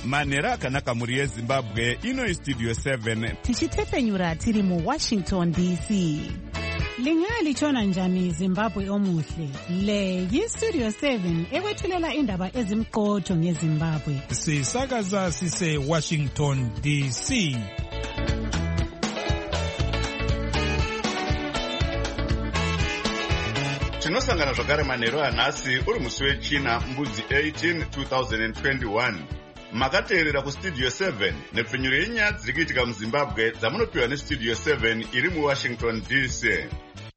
manhero akanaka mhuri yezimbabwe. Ino Studio 7 tichitefenyura tiri muWashington DC. Lingalitshona njani Zimbabwe omuhle? Le yiStudio 7 ekwethulela indaba ezimqotho ngeZimbabwe. Sisakaza sise Washington DC. Tinosangana zvakare manhero anhasi uri musi wechina mbudzi 18 2021. Makateerera kuStudio 7 nepfenyuro yenyaya dziri kuitika muZimbabwe dzamunopiwa neStudio 7 iri muWashington DC.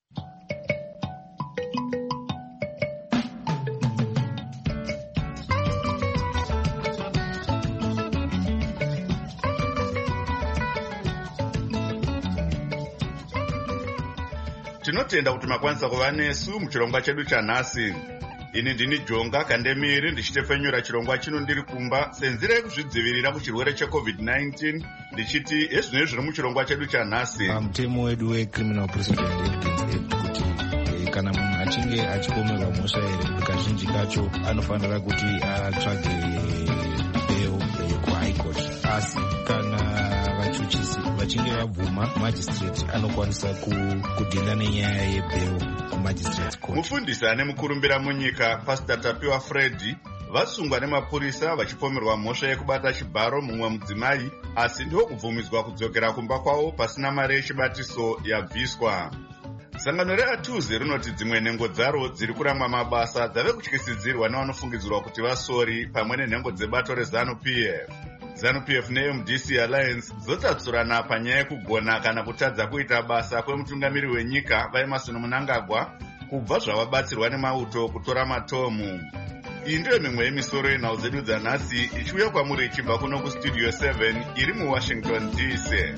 Tinotenda kuti makwanisa kuva nesu muchirongwa chedu chanhasi. Ini ndini Jonga Kandemiri ndichitefenyura chirongwa chino ndiri kumba senzira yekuzvidzivirira kuchirwere cheCovid-19 ndichiti ezvino zviri muchirongwa chedu chanhasi. Mutemo wedu weCriminal Procedure Evidence kuti kana munhu achinge achipomerwa mhosva here kazhinji kacho anofanira kuti atsvage bail kuHigh Court. Asi kana vachuchisi vachinge vabvuma, magistrate anokwanisa kudhila nenyaya yebail kuMagistrates Court. Mufundisi ane mukurumbira munyika Pastor Tapiwa Freddy vasungwa nemapurisa vachipomerwa mhosva yekubata chibharo mumwe mudzimai, asi ndiwo kubvumidzwa kudzokera kumba kwavo pasina mari yechibatiso yabviswa. Sangano reAtuze rinoti dzimwe nhengo dzaro dziri kuramba mabasa dzave kutyisidzirwa nevanofungidzirwa kuti vasori pamwe nenhengo dzebato reZANU-PF. ZANU-PF neMDC Alliance dzotsatsurana panyaya yekugona kana kutadza kuita basa kwemutungamiri wenyika vaEmmerson Mnangagwa kubva zvavabatsirwa nemauto kutora matomu. Iyi ndiyo mimwe yemisoro yenhau dzedu dzanhasi ichiuya kwamuri ichibva kuno kuStudio 7 iri muWashington DC.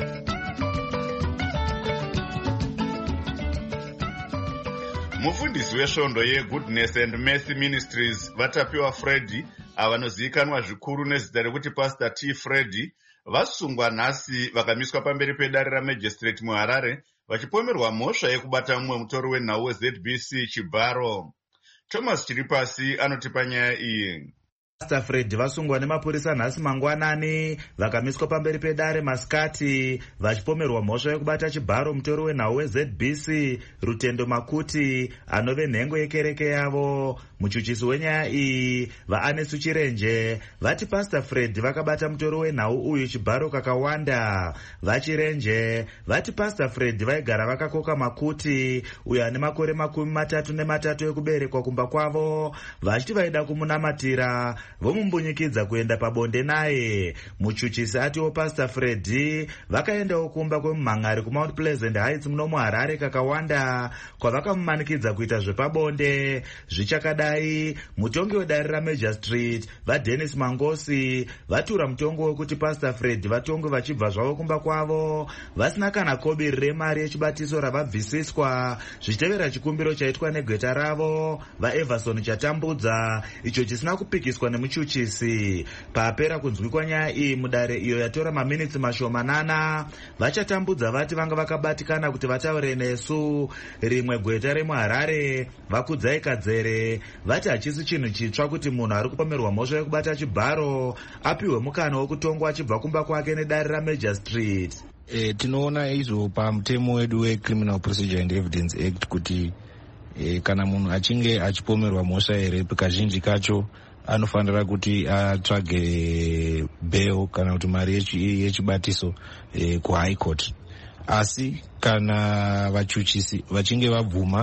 Mufundisi wesvondo yeGoodness and Mercy Ministries Vatapiwa Freddy avanozivikanwa zvikuru nezita rekuti Pastor T. Freddy vasungwa nhasi vakamiswa pamberi pedare raMagistrate muHarare vachipomerwa mhosva yekubata mumwe mutori wenhau weZBC chibharo. Thomas Chiripasi anotipa nyaya iyi. Pastor Freddy vasungwa nemapurisa nhasi mangwanani vakamiswa pamberi pedare masikati vachipomerwa mhosva yekubata chibharo mutori wenhau weZBC Rutendo Makuti anove nhengo yekereke yavo. Muchuchisi wenyaya iyi vaAnesu Chirenje vati Pastor Freddy vakabata mutori wenhau uyu chibharo kakawanda. VaChirenje vati Pastor Freddy vaigara vakakoka Makuti uyo ane makore 33 ekuberekwa kumba kwavo, vachiti vaida kumunamatira vomumbunyikidza kuenda pabonde naye. Muchuchisi atiwo Pastor Freddy vakaendawo kumba kwemumhangari kuMount Pleasant Heights muno muHarare kakawanda kwavakamumanikidza kuita zvepabonde. Zvichakadai mutongi wedare raMagistrate vaDennis Mangosi vatura mutongo wekuti Pastor Freddy vatonge vachibva zvavo kumba kwavo vasina kana kobiri remari yechibatiso ravabvisiswa, zvichitevera chikumbiro chaitwa negweta ravo vaEverson Chatambudza icho chisina kupikiswa nemuchuchisi. Papera kunzwikwa nyaya iyi mudare iyo yatora maminitsi mashomanana, vaChatambudza vati vanga vakabatikana kuti vataure nesu. Rimwe gweta remuHarare vaKudzai Kadzere vati hachisi chinhu chitsva kuti munhu ari kupomerwa mhosva yekubata chibharo apiwe mukana wekutongwa achibva kumba kwake nedare raMagistrate. Tinoona izvo pamutemo wedu weCriminal Procedure and Evidence Act kuti kana munhu achinge achipomerwa mhosva here kazhinji kacho anofanira kuti atsvage bail kana kuti mari yechibatiso kuHigh Court. Asi kana vachuchisi vachinge vabvuma,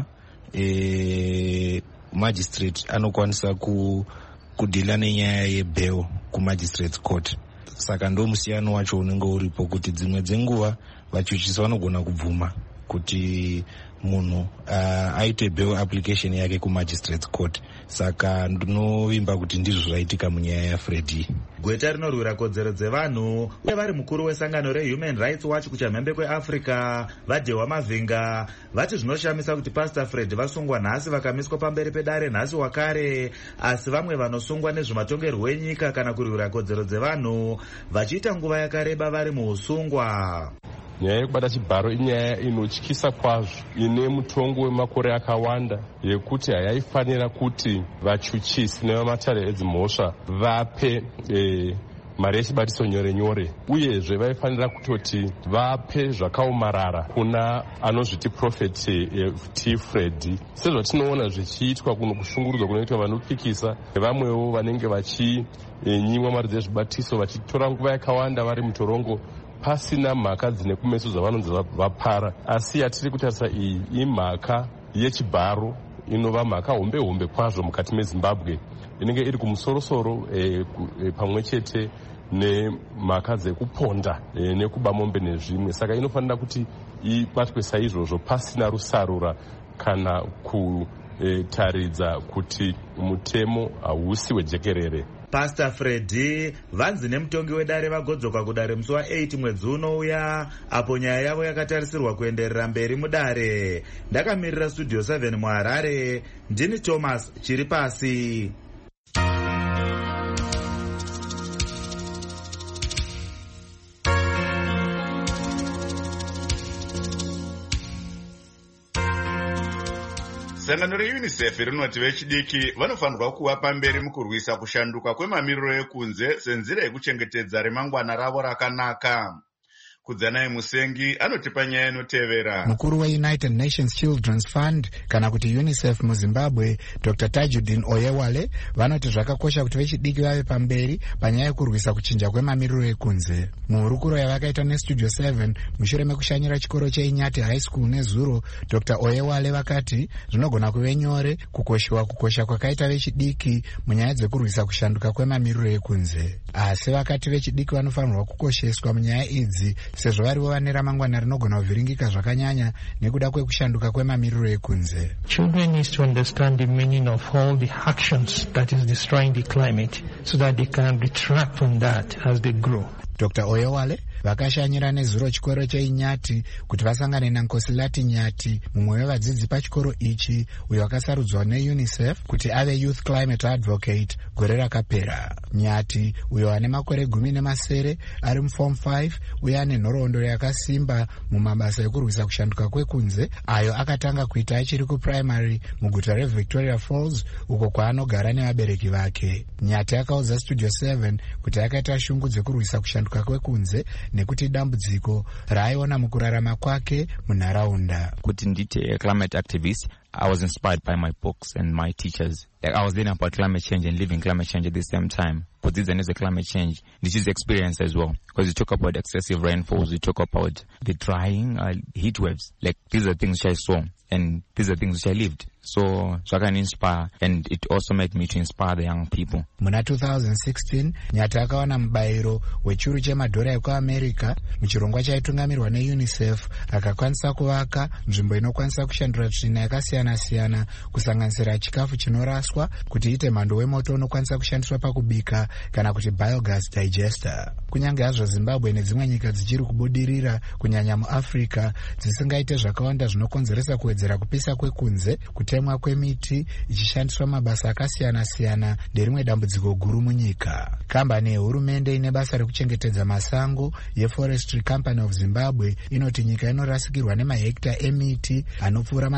magistrate anokwanisa kudhila nenyaya yebail kuMagistrates Court. Saka ndo musiyano wacho unenge uripo kuti dzimwe dzenguva vachuchisi vanogona kubvuma kuti munhu aite bail application yake kuMagistrates Court. Saka ndinovimba kuti ndizvo zvaitika munyaya yaFreddy. Gweta rinorwira kodzero dzevanhu uye vari mukuru wesangano reHuman Rights Watch kuchamhembe kweAfrica vaDehwa Mavhinga vati zvinoshamisa kuti Pastor Freddy vasungwa nhasi vakamiswa pamberi pedare nhasi wakare, asi vamwe vanosungwa nezvematongerwo enyika kana kurwira kodzero dzevanhu vachiita nguva yakareba vari muusungwa. Nyaya yekubata chibharo inyaya inotyisa kwazvo, ine mutongo wemakore akawanda yekuti hayaifanira kuti vachuchisi nevamatare edzimhosva vape mari yechibatiso nyore nyore, uyezve vaifanira kutoti vape zvakaomarara kuna anozviti Prophet T. Fred, sezvatinoona zvichiitwa kuno kushungurudzwa kunoitwa vanopikisa nevamwewo vanenge vachinyimwa mari dzezvibatiso vachitora nguva yakawanda vari mutorongo pasina mhaka dzine kumeso dzavanonzi vapara. Asi yatiri kutarisa iyi imhaka yechibharo inova mhaka hombe kwazvo mukati meZimbabwe, inenge iri kumusorosoro pamwe chete nemhaka dzekuponda nekuba mombe nezvimwe. Saka inofanira kuti ibatwe saizvozvo pasina rusarura kana kutaridza kuti mutemo hausi wejekerere. Pastor Freddy vanzi nemutongi wedare vagodzoka kudare musi wa8 mwedzi unouya, apo nyaya yavo yakatarisirwa kuenderera mberi mudare. Ndakamirira Studio 7 muHarare, ndini Thomas Chiripasi. Sangano reUNICEF rinoti vechidiki vanofanirwa kuva pamberi mukurwisa kushanduka kwemamiriro ekunze senzira yekuchengetedza remangwana ravo rakanaka. Kudzanai Musengi anotipa nyaya inotevera. Mukuru weUnited Nations Children's Fund kana kuti UNICEF muZimbabwe, Dr. Tajuddin Oyewale, vanoti zvakakosha kuti vechidiki vave pamberi panyaya yekurwisa kuchinja kwemamiriro ekunze. Muhurukuro yavakaita neStudio 7 mushure mekushanyira chikoro cheInyati High School nezuro, Dr. Oyewale vakati zvinogona kuve nyore kukosha kwakaita vechidiki munyaya dzekurwisa kushanduka kwemamiriro ekunze. Asi vakati vechidiki vanofanirwa kukosheswa munyaya idzi sezvo varivo vane ramangwana rinogona kuvhiringika zvakanyanya nekuda kwekushanduka kwemamiriro ekunze. Children need to understand the meaning of all the actions that is destroying the climate so that they can retract from that as they grow. Dr. Oyewale vakashanyira nezuro chikoro cheInyati kuti vasangane naNkosilati Nyati, mumwe wevadzidzi pachikoro ichi uyo akasarudzwa neUNICEF kuti ave Youth Climate Advocate gore rakapera. Nyati uyo ane makore 17 ari muForm 5 uye ane nhoroondo yakasimba mumabasa ekurwisa kushanduka kwekunze ayo akatanga kuita achiri kuprimary muguta reVictoria Falls uko kwaanogara nevabereki vake. Nyati akaudza Studio 7 kuti akaita shungu dzekurwisa kushanduka kwekunze nekuti dambudziko raaiona mukurarama kwake munharaunda. Kuti ndite climate activist, I was inspired by my books and my teachers. Like I was learning about climate change and living climate change at the same time. But this is a climate change. This is experience as well. Because we talk about excessive rainfalls, we talk about the drying, heat waves. Like these are things which I saw and these are things which I lived. So I can inspire, and it also made me to inspire the young people. Muna 2016, Nyati akawana mubairo wechuru chemadhora ekuAmerica muchirongwa chaitungamirwa neUNICEF, akakwanisa kuvaka nzvimbo inokwanisa kushandura tsvina yakasiyana-siyana kusanganisira chikafu chinoraswa kuti ite mhando wemoto unokwanisa kushandiswa pakubika kana kuti biogas digester. Kunyange hazvo Zimbabwe nedzimwe nyika dzichiri kubudirira kunyanya muAfrica dzisingaite zvakawanda zvinokonzeresa kuwedzera kupisa kwekunze, kutemwa kwemiti ichishandiswa mabasa akasiyana-siyana nderimwe dambudziko guru munyika. Kambani yehurumende ine basa rekuchengetedza masango yeForestry Company of Zimbabwe inoti nyika inorasikirwa nemahekta emiti anopfuura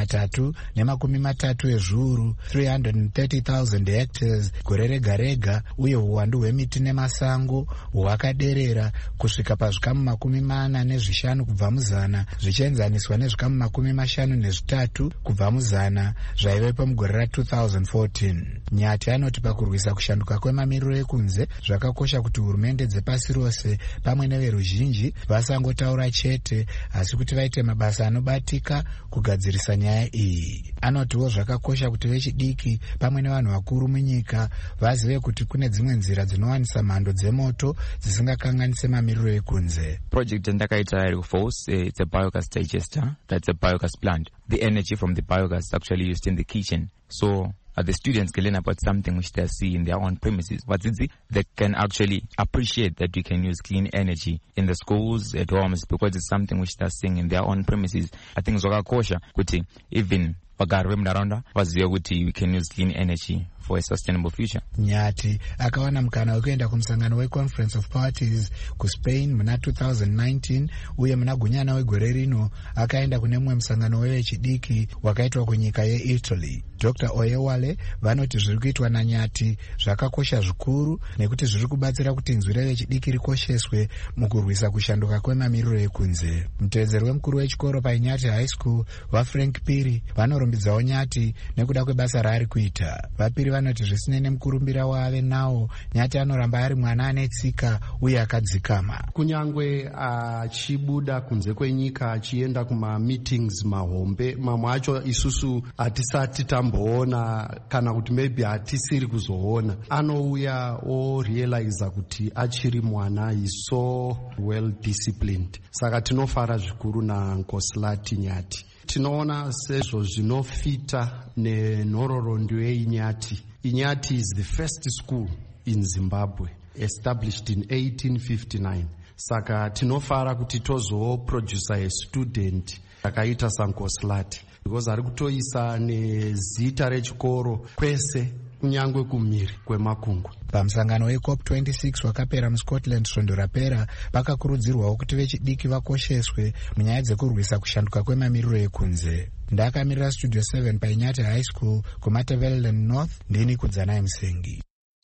330 ezviuru 330,000 hectares gore rega rega, uye uwandu hwemiti nemasango hwakaderera kusvika pazvikamu 45 kubva muzana zvichienzaniswa nezvikamu 53 kubva muzana zvaivepo mugore ra2014. Nyati anoti pakurwisa kushanduka kwemamiriro ekunze zvakakosha kuti hurumende dzepasi rose pamwe neveruzhinji vasangotaura chete asi kuti vaite mabasa anobatika kugadzirisa nyaya iyi. Anotiwo zvakakosha kuti vechidiki pamwe nevanhu vakuru munyika vazive kuti kune dzimwe nzira dzinowanisa mhando dzemoto dzisingakanganise mamiriro ekunze. Project ndakaita iri kuFalls, it's a biogas digester, that's a biogas plant. The energy from the biogas is actually used in the kitchen. So the students can learn about something which they see in their own premises. But they can actually appreciate that we can use clean energy in the schools, at homes, because it's something which they're seeing in their own premises. I think zvakakosha kuti even vagari vemunharaunda vazive kuti we can use clean energy for a sustainable future. Nyati akawana mukana wekuenda kumusangano weConference of Parties kuSpain muna 2019 uye muna gunyana wegore rino akaenda kune mumwe musangano wevechidiki wakaitwa kunyika yeItaly. Dr. Oyewale vanoti zviri kuitwa naNyati zvakakosha zvikuru nekuti zviri kubatsira kuti inzwi revechidiki rikosheswe mukurwisa kushanduka kwemamiriro ekunze. Mutevedzeri wemukuru wechikoro paInyati High School vaFrank Piri vanorumbidzawo Nyati nekuda kwebasa raari kuita. VaPiri vanoti zvisinei nemukurumbira waave nawo, Nyati anoramba ari mwana ane tsika uye akadzikama. Kunyangwe achibuda kunze kwenyika achienda kuma-meetings mahombe, mamwe acho isusu hatisati tamboona kana kuti maybe hatisiri kuzoona, anouya orealiza kuti achiri mwana is so well disciplined. Saka tinofara zvikuru naNkosilati Nyati. Tinoona sezvo zvinofita nenhororondo yeInyati. Inyati is the first school in Zimbabwe, established in 1859. Saka tinofara kuti tozoproducer a student akaita saNkosilati, because ari kutoisa nezita rechikoro kwese kunyangwe kumhiri kwemakungwa. Pamusangano weCOP26 wakapera muScotland svondo rapera, pakakurudzirwawo kuti vechidiki vakosheswe munyaya dzekurwisa kushanduka kwemamiriro ekunze. Ndakamirira Studio 7 paInyati High School kuMatabeleland North, ndini Kudzanai Musengi.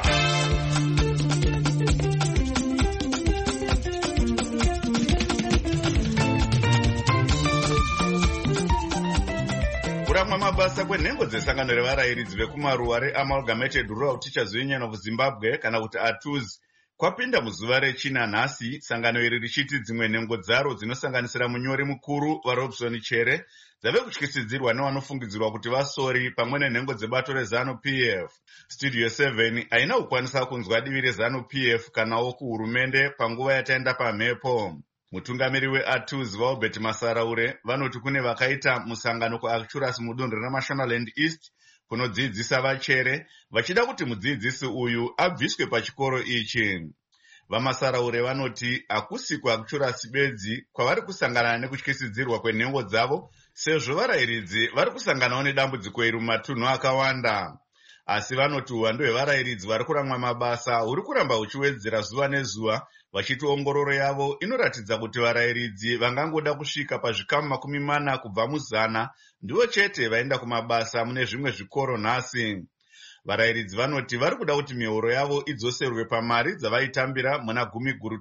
Kuramwa mabasa kwenhengo dzesangano revarayiridzi vekumaruwa reAmalgamated Rural Teachers Union of Zimbabwe kana kuti ATUZ kwapinda muzuva rechina nhasi, sangano iri richiti dzimwe nhengo dzaro dzinosanganisira munyori mukuru vaRobson Chere dzave kutyisidzirwa nevanofungidzirwa kuti vasori pamwe nenhengo dzebato reZANU-PF. Studio 7 haina kukwanisa kunzwa divi reZANU-PF kanawo kuhurumende panguva yataenda pamhepo. Mutungamiri weATUZ vaObert Masaraure vanoti kune vakaita musangano kuActurus mudunhu reMashonaland East kunodzidzisa vachere vachida kuti mudzidzisi uyu abviswe pachikoro ichi. VaMasaraure vanoti hakusi kuActurus bedzi kwavari kusangana nekutyisidzirwa kwenhengo dzavo, sezvo varayiridzi vari kusanganawo nedambudziko iri mumatunhu akawanda. Asi vanoti uwandu hwevarayiridzi vari kuramwa mabasa huri kuramba huchiwedzera zuva nezuva, vachiti ongororo yavo inoratidza kuti varayiridzi vangangoda kusvika pazvikamu 40 kubva mu100 ndivo chete vaenda kumabasa mune zvimwe zvikoro nhasi. Varayiridzi vanoti vari kuda kuti mihoro yavo idzoserwe pamari dzavaitambira muna Gumi Guru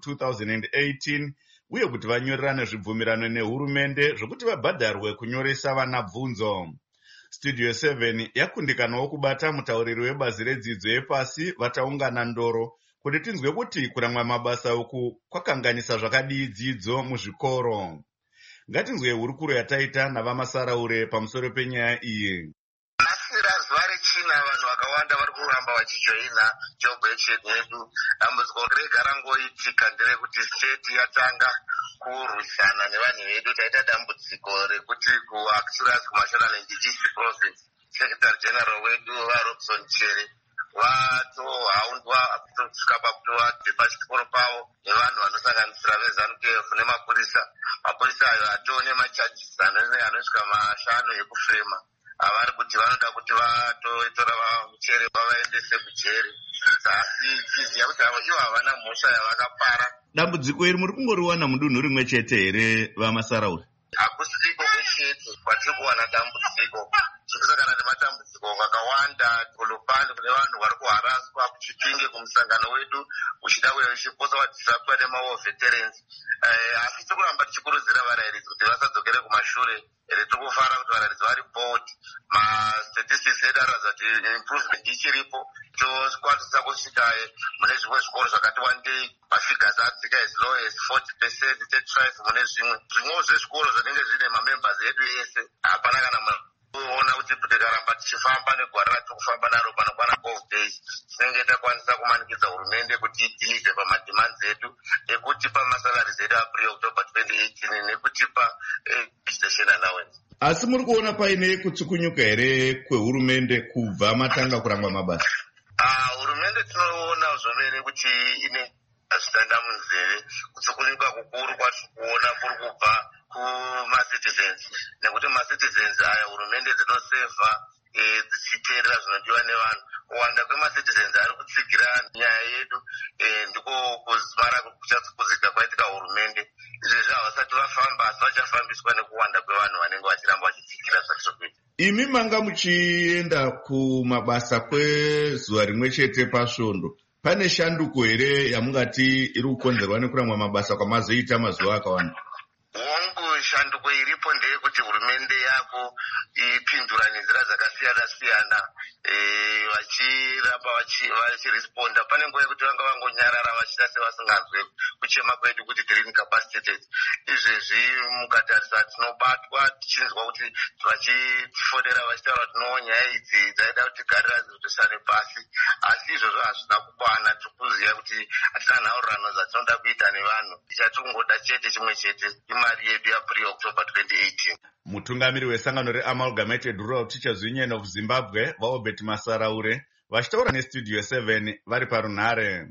2018 uye kuti vanyorerane zvibvumirano nehurumende zvokuti vabhadharwe kunyoresa vana bvunzo. Studio 7 yakundikanawo kubata mutauriri webazi redzidzo yepasi vataungana Ndoro kuti tinzwe kuti kuramwa mabasa uku kwakanganisa zvakadii dzidzo muzvikoro. Ngatinzwe hurukuro yataita navaMasaraure pamusoro penyaya iyi. Nasira zuva rechina vanhu vakawanda vari kuramba vachijoina jobwechen yedu. Dambudziko rega rangoitika nderekuti state yatanga kurwisana nevanhu vedu. Taita dambudziko rekuti kuActurus kuMashonaland East Province Secretary General wedu vaRobson Chere vatohaundwa kusvika pakutovabve pachikoro pavo nevanhu vanosanganisira veZANU-PF nemapurisa. Mapurisa ayo atoo nemachajisi anosvika 5 ekufema avari kuti vanoda kuti vatotora Chere vavaendese kujeri. Asi tiziva kuti ivo havana mhosva yavakapara. Dambudziko iri muri kungoriwana mudunhu rimwe chete here vaMasaraure? Hakusiko kwechete kwatiri kuwana dambudziko. Tikusangana nematambudziko akawanda kulupande kune vanhu vari kuharaswa kuchipinge kumusangano wedu uchida uchiposa vatisapwa nemaveterans. Asi tiri kuramba tichikurudzira varayiridzi kuti vasadzokere kumashure. Tiri kufara kuti varayiridzi vari bold. Statistics edu aratidza kuti improvement ichiripo. Tokwanisa kusvika mune zvimwe zvikoro zvakati wandei mafigures adzika as low as 40%, 35 mune zvimwewo zvezvikoro zvinenge zvine mamembers edu ese. Hapana kana kuona kuti tikaramba tichifamba negwara ratiri kufamba naro panokwana 12 days tinenge takwanisa kumanikidza hurumende kuti idhilive pamademands edu ekutipa masalaries edu april October 2018 nekutipa education allowance. Asi muri kuona paine kutsukunyuka here kwehurumende kubva matanga kurangwa mabasa? Hurumende tinoona zvomene kuti ine zvitanda munzeve. Kutsukunyuka kukuru kwatiri kuona kuri kubva kumacitizens, nekuti macitizens aya hurumende dzinosevha dzichiteerera zvinodiwa nevanhu. Kuwanda kwemacitizens ari kutsigira nyaya yedu ndiko kuzimara kuchatsukuzika kwaitika hurumende. Izvezvi havasati vafamba asi vachafambiswa nekuwanda kwevanhu vanenge vachiramba vachitsigira zvacho kuita. Imi manga muchienda kumabasa kwezuva rimwe chete pasvondo. Pane shanduko here yamungati iri kukonzerwa nekuramwa mabasa kwamazoita mazuva akawanda? Hongu shanduko iripo ndeyekuti hurumende yako ipindura nenzira dzakasiyana-siyana vachiramba vachiresponda. Pane nguva yekuti vanga vangonyarara vachita sevasingazwe kuchema kwedu kuti tiri incapacitated. Izvezvi mukatarisa tinobatwa tichinzwa kuti vachitifodera vachitaura kuti nyaya idzi dzaida kuti tigarira dzirotesane pasi, asi izvozvo hazvina kukwana. Tikuziva kuti hatina nhaurano dzatinoda kuita nevanhu, tichatungoda chete chimwe chete, imari yedu yapre-October 2018. Mutungamiri wesangano reAmalgamated Rural Teachers Union of Zimbabwe vaObert Masaraure vachitaura nestudio 7 vari parunhare.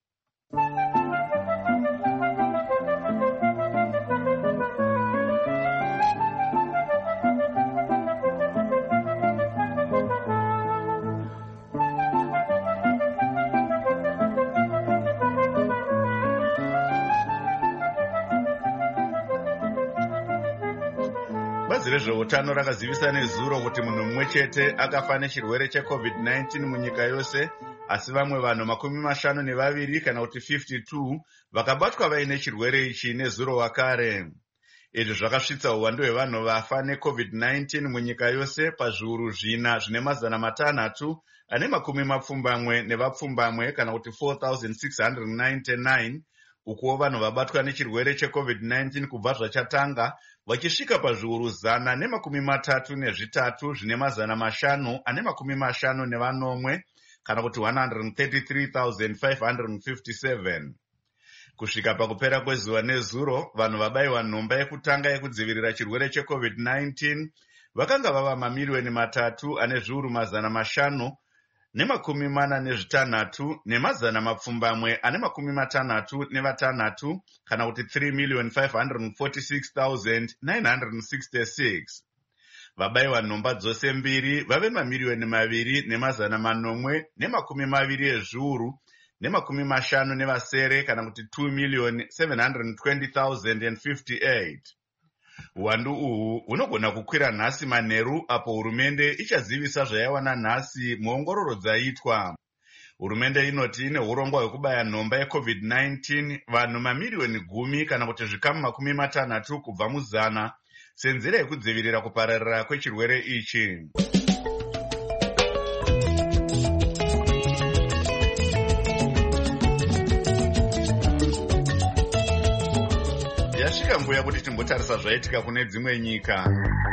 Bazi rezveutano rakazivisa nezuro kuti munhu mumwe chete akafa nechirwere cheCovid-19 munyika yose, asi vamwe vanhu 52 kana kuti 52 vakabatwa vaine chirwere ichi nezuro wakare. Izvi zvakasvitsa uwandu hwevanhu vafa neCovid-19 munyika yose pazviuru 4,600 ane 20 nevapfumbamwe kana kuti 4,699, ukuwo vanhu vabatwa nechirwere cheCovid-19 kubva zvachatanga vachisvika pazviuru 133 zvine 550 kana kuti 133,557. Kusvika pakupera kwezuva nezuro, vanhu vabayiwa nhomba yekutanga yekudzivirira chirwere cheCovid-19 vakanga vava mamiliyoni 3 ane zviuru 546 ne 6,456 kana kuti 3,546,966. Vabayiwa nhomba dzose mbiri vave mamiliyoni 2 ne 820 ezviuru ne 50 kana kuti 2,720,058. Uwandu uhu hunogona kukwira nhasi manheru apo hurumende ichazivisa zvayawana nhasi muongororo dzaitwa. Hurumende inoti ine urongwa hwekubaya nhomba yeCovid-19 vanhu mamiliyoni 10 kana kuti zvikamu 60 kubva mu100 senzira yekudzivirira kupararira kwechirwere ichi. Yasvika nguva kuti timbotarisa zvaitika kune dzimwe nyika.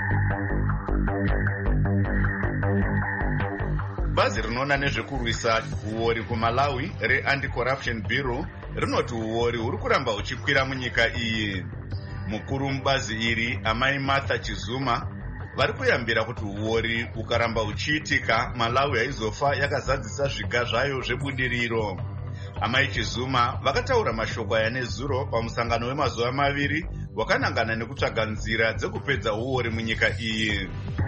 Bazi rinoona nezvekurwisa uori kuMalawi reAnti-Corruption Bureau rinoti uori huri kuramba huchikwira munyika iyi. Mukuru mubazi iri amai Martha Chizuma vari kuyambira kuti uori ukaramba huchiitika Malawi haizofa yakazadzisa zviga zvayo zvebudiriro. Amai Chizuma vakataura mashoko aya nezuro pamusangano wemazuva 2 wakanangana nekutsvaga nzira dzekupedza uori munyika iyi.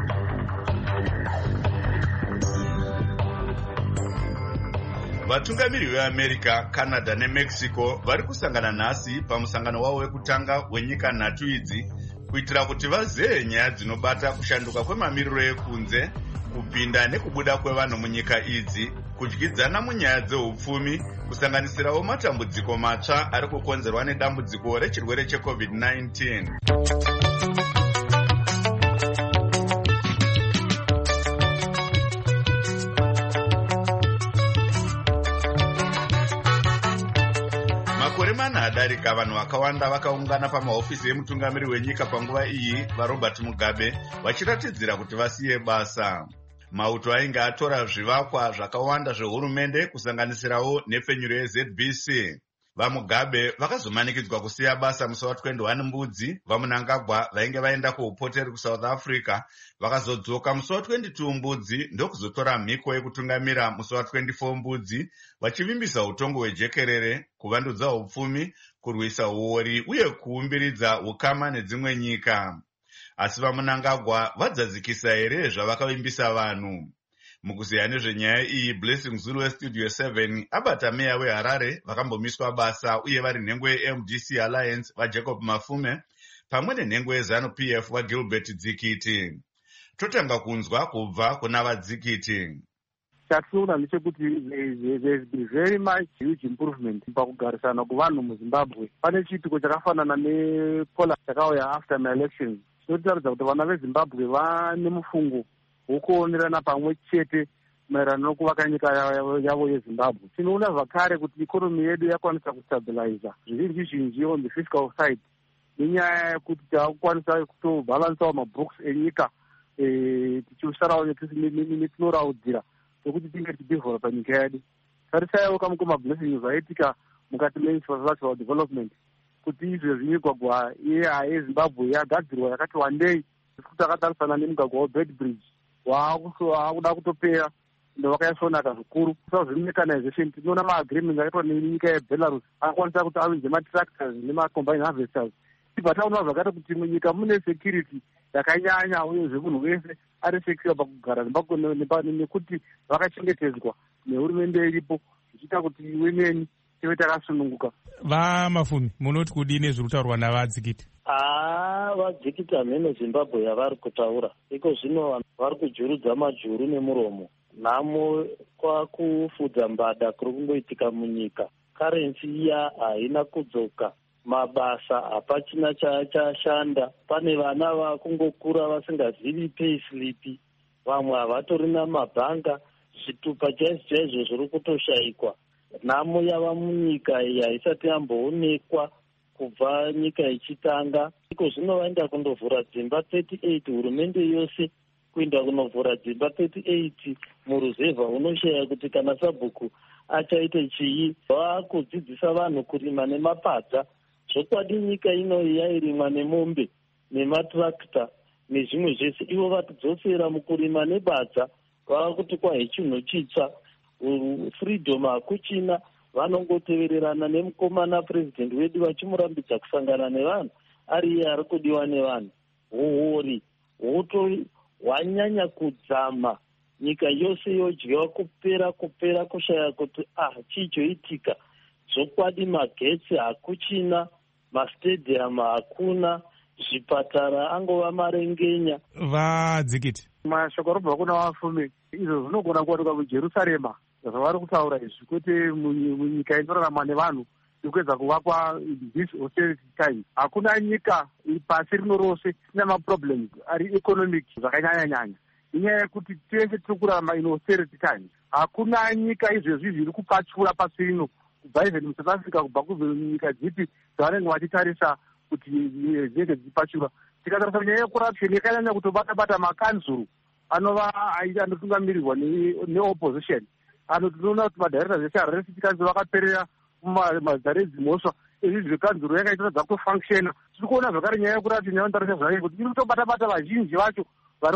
Vatungamiri veAmerica, Canada neMexico vari kusangana nhasi pamusangano wavo wekutanga wenyika 3 idzi kuitira kuti vazive nyaya dzinobata kushanduka kwemamiriro ekunze, kupinda nekubuda kwevanhu munyika idzi, kudyidzana munyaya dzeupfumi, kusanganisirawo matambudziko matsva ari kukonzerwa nedambudziko rechirwere cheCovid-19. Makore mana adarika vanhu vakawanda vakaungana pamahofisi emutungamiri wenyika panguva iyi vaRobert Mugabe vachiratidzira kuti vasiye basa. Mauto ainge atora zvivakwa zvakawanda zvehurumende kusanganisirawo nepfenyuro yeZBC. VaMugabe vakazomanikidzwa kusiya basa musi wa21 Mbudzi. VaMnangagwa vainge vaenda kuupoteri kuSouth Africa vakazodzoka musi wa22 Mbudzi ndokuzotora mhiko yekutungamira musi wa24 Mbudzi, vachivimbisa utongo hwejekerere, kuvandudza upfumi, kurwisa uori uye kuumbiridza ukama nedzimwe nyika. Asi vaMnangagwa vadzadzikisa here zvavakavimbisa vanhu. Mukuziya nezvenyaya iyi, Blessing Zulu weStudio 7 abata meya weHarare vakambomiswa basa uye vari nhengo yeMDC Alliance vaJacob Mafume pamwe nenhengo yeZanu PF vaGilbert Dzikiti. totanga kunzwa kubva kuna vadzikiti. Chatinoona ndechekuti there's been very much huge improvement pakugarisana kuvanhu muZimbabwe. Pane chiitiko chakafanana nepola chakauya after my elections. Chinotaridza kuti vana veZimbabwe vane mufungo wokuonerana pamwe chete maererano nokuvaka nyika yavo yeZimbabwe. Tinoona zvakare kuti ikonomi yedu yakwanisa kustabiliza zvizhinji on the fiscal side nenyaya yekuti takukwanisa kutobhalansawo mabooks enyika tichiusarawo netinoraudzira nokuti tinge tichidevhelopa nyika yedu. Tarisaiwo kamwe kemablessings aitika mukati meinfrastructural development kuti izvezvi migwagwa yeZimbabwe yagadzirwa yakati wandei kuti akatarisana nemugwagwa weBedbridge waakuda kutopera ndo vakaisonaka zvikuru. Mechanization tinoona maagreements akaitwa nenyika yeBelarus akakwanisa kuti avinze matractors nemacombine harvesters. Tibva taona zvakare kuti munyika mune security yakanyanya uyezve munhu wese ari secure pakugara Zimbabwe nekuti vakachengetedzwa nehurumende iripo zvichiita kuti women tive takasununguka. Mafumi, munoti kudini zviri kutaurwa navadzikiti? Vadzikiti hamene Zimbabwe yavari kutaura iko zvino vari kujurudza majuru nemuromo. Nhamo kwakufudza mbada kuri kungoitika munyika. Karensi iya haina kudzoka, mabasa hapachina chashanda. Pane vana vakungokura vasingazivi payslip, vamwe havatorina mabhanga, zvitupa chaizvo zviri kutoshayikwa. Nhamo yava munyika iyi haisati yamboonekwa kubva nyika ichitanga. Iko zvino vaenda kundovhura dzimba 38 hurumende yose kuenda kunovhura dzimba 38 muruzevha unoshaya kuti kana Sabhuku achaite chii. Vakudzidzisa vanhu kurima nemapadza. Zvokwadi nyika ino yairimwa nemombe nematrakta nezvimwe zvese. Ivo vatidzosera mukurima nebadza vava kuti kwahe chinhu chitsva. Freedom hakuchina, vanongotevererana nemukomana president wedu vachimurambidza kusangana nevanhu ari iye ari kudiwa nevanhu. Huhori hwanyanya kudzama, nyika yose yodyiwa kupera kushaya kuti chichoitika. Zvokwadi magetsi hakuchina, mastadium hakuna, zvipatara angova marengenya. Vadzikiti mashoko arobva kuna Vafumi izvo zvinogona kuwanikwa muJerusarema zvavari kutaura izvi kwete munyika inorarama nevanhu ikuedza kuvakwa this austerity time. Hakuna nyika pasi rino rose ina maproblems ari economic zvakanyanya-nyanya inyaya yekuti tese tiri kurarama in austerity time. Hakuna nyika izvezvi zviri kupachura pasi rino kubva even muSouth Africa kubva kunyika dzipi dzavanenge vachitarisa kuti dzinenge dzichipachura. Tikatarisa nyaya yecorruption yakanyanya kutobata makanzuru anova anotungamirirwa neopposition. Tinoona kuti madirectors ese aresi tikanzi vakaperera mazita redzimhosva izvi zvekanzuro yakaitadza kutofunctiona. Tiri kuona zvakare nyaya yecorruption yavanotarisa zvake kuti iri kutobata vazhinji vacho vari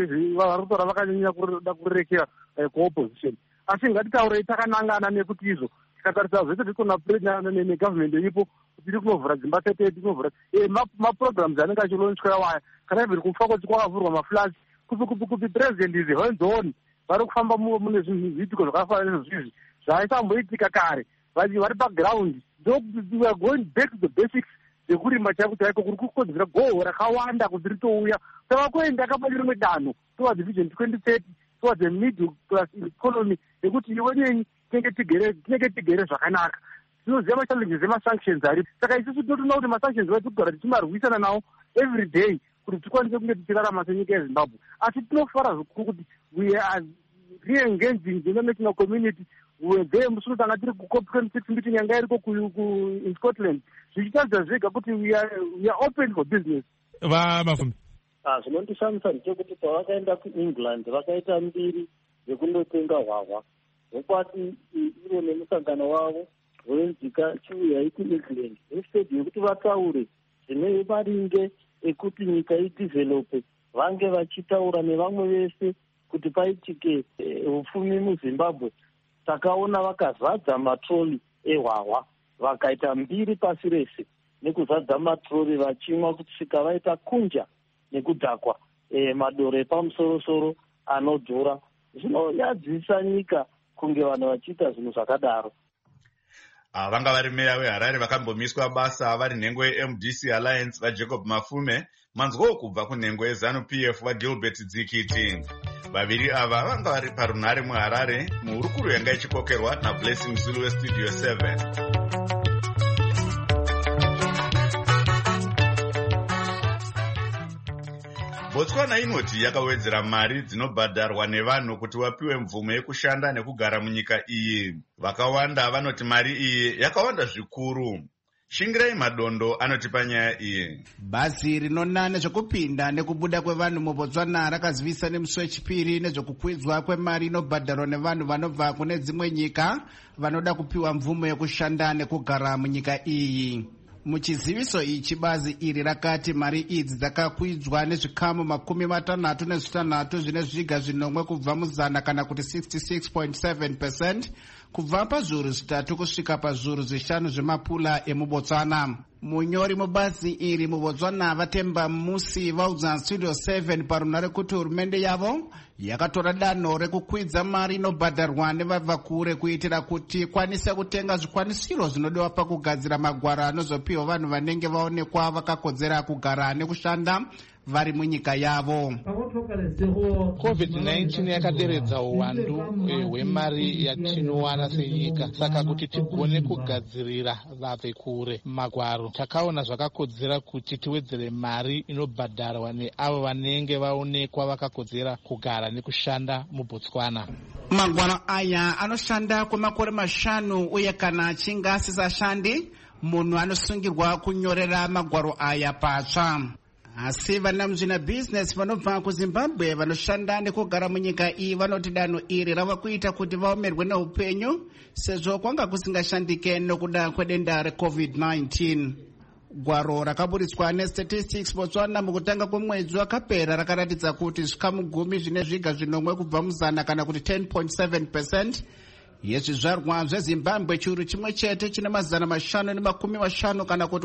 kutora vakanyanya kuda kurerekera kuopposition. Asi ngatitaurei takanangana nekuti izvo tikatarisa zvese tikona negovernment iripo tiri kunovhura dzimba 38 tinovhura maprograms anenge achilonchwa waya kana ibviri kufa kuti kwakavhurwa maflats kupi president is hands on vari kufamba mune zviitiko zvakafanana nezvizvi zvaisamboitika kare vari paground. We are going back to the basics zekurima chaiko chaiko kuri kukonzera goho rakawanda kuti ritouya. Tava kuenda akapane rimwe danho towards vision 2030 towards a middle class economy yekuti iwenyenyi tinenge tigere zvakanaka. Tinoziva machallenges emasanctions aripo, saka isusu tinotoona kuti masanctions vari kugara tichimarwisana nawo every day kuti tikwanise kunge tichirarama senyika yeZimbabwe. Asi tinofara zvikuru kuti we are re-engaging the international community. Musungutanga tiri kuCOP26 meeting yanga iriko in Scotland zvichitaridza zvega kuti we are open for business. Mafumi, zvinondishamisa ndechekuti pavakaenda kuEngland vakaita mbiri yekundotenga hwahwa. Vokwati ivo nemusangano wavo voenzika chiuyai kuEngland instead yekuti vataure zvine maringe ekuti nyika idevelope, vange vachitaura nevamwe vese kuti paitike upfumi muZimbabwe. Takaona vakazadza matroli ehwahwa vakaita mbiri pasi rese nekuzadza matroli vachimwa kusvika vaita kunja nekudhakwa madoro epamusoro-soro anodhura. Zvinoyadzisa nyika kunge vanhu vachiita zvinhu zvakadaro. vanga vari meya weHarare vakambomiswa basa vari nhengo yeMDC Alliance vaJacob Mafume, manzwowo kubva kunhengo yeZANU-PF vaGilbert Dzikiti. Vaviri ava vanga vari parunhare muHarare muhurukuro yanga ichikokerwa naBlessing Zulu weStudio 7. Botswana inoti yakawedzera mari dzinobhadharwa nevanhu kuti vapiwe mvumo yekushanda nekugara munyika iyi. Vakawanda vanoti mari iyi yakawanda zvikuru. Shingirai Madondo anotipa nyaya iyi. Bhazi rinona nezvekupinda nekubuda kwevanhu muBotswana rakazivisa nemusi wechipiri nezvekukwidzwa kwemari inobhadharwa nevanhu vanobva kune dzimwe nyika vanoda kupiwa mvumo yekushanda nekugara munyika iyi. Muchiziviso ichi bazi iri rakati mari idzi dzakakwidzwa nezvikamu 66 zvine zviga zvinomwe kubva muzana kana kuti 66.7% kubva pazviuru 3 kusvika pazviuru 5 zvemapula emuBotswana. Munyori mubazi iri muBotswana vatemba musi vaudza Studio 7 parunhare kuti hurumende yavo yakatora danho rekukwidza mari inobhadharwa nevabva kure kuitira kuti kwanise kutenga zvikwanisiro zvinodiwa pakugadzira magwaro anozopiwa vanhu vanenge vaonekwa vakakodzera kugara nekushanda vari munyika yavo. COVID-19 yakaderedza uwandu hwemari yatinowana senyika, saka kuti tigone kugadzirira vabve kure magwaro takaona zvakakodzera kuti tiwedzere mari inobhadharwa neavo vanenge vaonekwa vakakodzera kugara nekushanda muBotswana. Magwaro aya anoshanda kwemakore 5 uye kana achinge asisashandi munhu anosungirwa kunyorera magwaro aya patsva. Asi vanamuzvina business vanobva kuZimbabwe vanoshanda nekugara munyika iyi vanoti danho iri rava kuita kuti vaomerwe neupenyu sezvo kwanga kusingashandike nokuda kwedenda reCovid-19. Gwaro rakaburitswa neStatistics Botswana mukutanga kwemwedzi wakapera rakaratidza kuti zvikamu 10 zvine zviga zvinomwe kubva muzana kana kuti 10.7% yezvizvarwa zveZimbabwe chiuru chimwe chete chine 550 kana kuti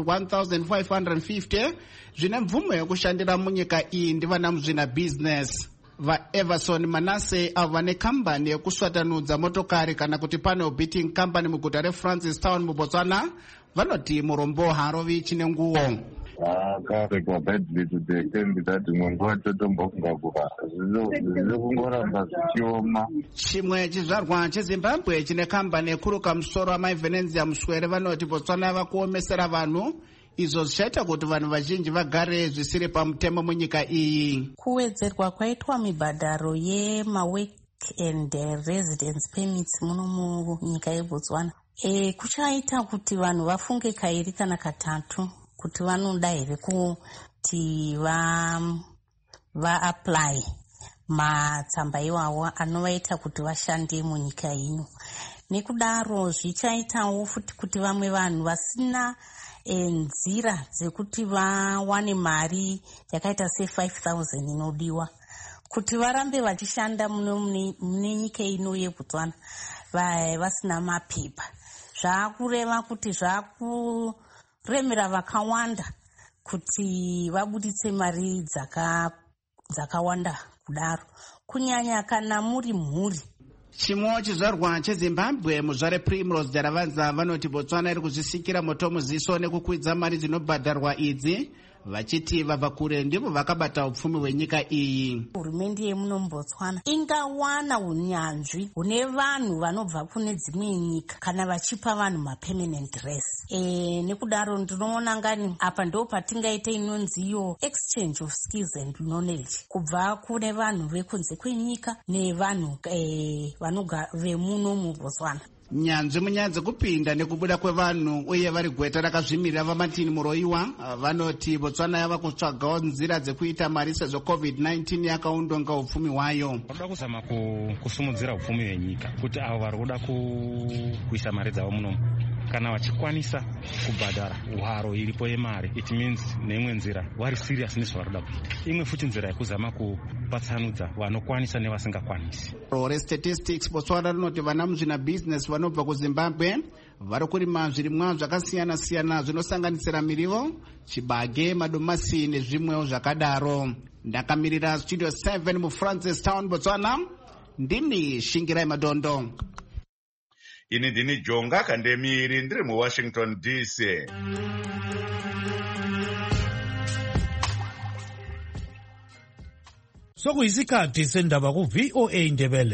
1550 zvine mvumo yekushandira munyika iyi ndivanamuzvina business. VaEverson Manase avo vane kambani yekuswatanudza motokari kana kuti panel beating company muguta reFrancistown muBotswana vanoti murombo harovi chine nguo. Akarekwa badly to the extent that munhu wacho tombofunga kuva zviri kungoramba zvichioma. Chimwe chizvarwa cheZimbabwe chine kambani yekuruka musoro wamaivhenenzi muswere vanoti Botswana yava kuomesera vanhu, izvo zvichaita kuti vanhu vazhinji vagare zvisiri pamutemo munyika iyi. Kuwedzerwa kwaitwa mibhadharo yemawork and residence permits muno munyika yeBotswana kuchaita kuti vanhu vafunge kairi kana katatu kuti vanoda here kuti va-apply matsamba iwawo anovaita kuti vashande munyika ino. Nekudaro zvichaitawo futi kuti vamwe vanhu vasina nzira dzekuti vawane mari yakaita se5,000 inodiwa kuti varambe vachishanda mune nyika ino yeBotswana vasina mapepa. Zvakureva kuti zvakuremera vakawanda kuti vabuditse mari dzakawanda kudaro, kunyanya kana muri mhuri. Chimwe chizvarwa cheZimbabwe muzvare Primrose Daravanza vanoti Botswana iri kuzvisikira moto muziso nekukwidza mari dzinobhadharwa idzi, vachiti vabva kure ndivyo vakabata upfumi hwenyika iyi. Hurumende yemuno muBotswana ingawana unyanzvi hune vanhu vanobva kune dzimwe nyika kana vachipa vanhu mapermanent res. Nekudaro ndinoona ngani apa ndo patingaita inonziyo exchange of skills and knowledge kubva kune vanhu vekunze kwenyika nevanhu vemuno muBotswana. Nyanzvi munyaya dzekupinda nekubuda kwevanhu uye vari gweta rakazvimirira vaMartin Muroiwa vanoti Botswana yava kutsvagawo nzira dzekuita mari sezvo COVID-19 yakaundonga upfumi hwayo. Vanoda kuzama kusumudzira upfumi hwenyika kuti avo vari kuda kuisa mari dzavo munomu kana vachikwanisa kubhadhara hwaro iripo yemari, it means neimwe nzira vari serious nezvavari kuda kuita. Imwe futi nzira yekuzama kupatsanudza vanokwanisa nevasingakwanisi. Statistics Botswana rinoti vanamuzvina business vanobva kuZimbabwe vari kurima zvirimwa zvakasiyana siyana zvinosanganisira mirivo, chibage, madomasi nezvimwewo zvakadaro. Ndakamirira Studio 7 muFrancistown Botswana, ndini Shingirai Madondo. ini ndini Jonga Kandemiri ndiri muWashington DC. Sokuyisikhathi sendaba ku VOA Ndebele.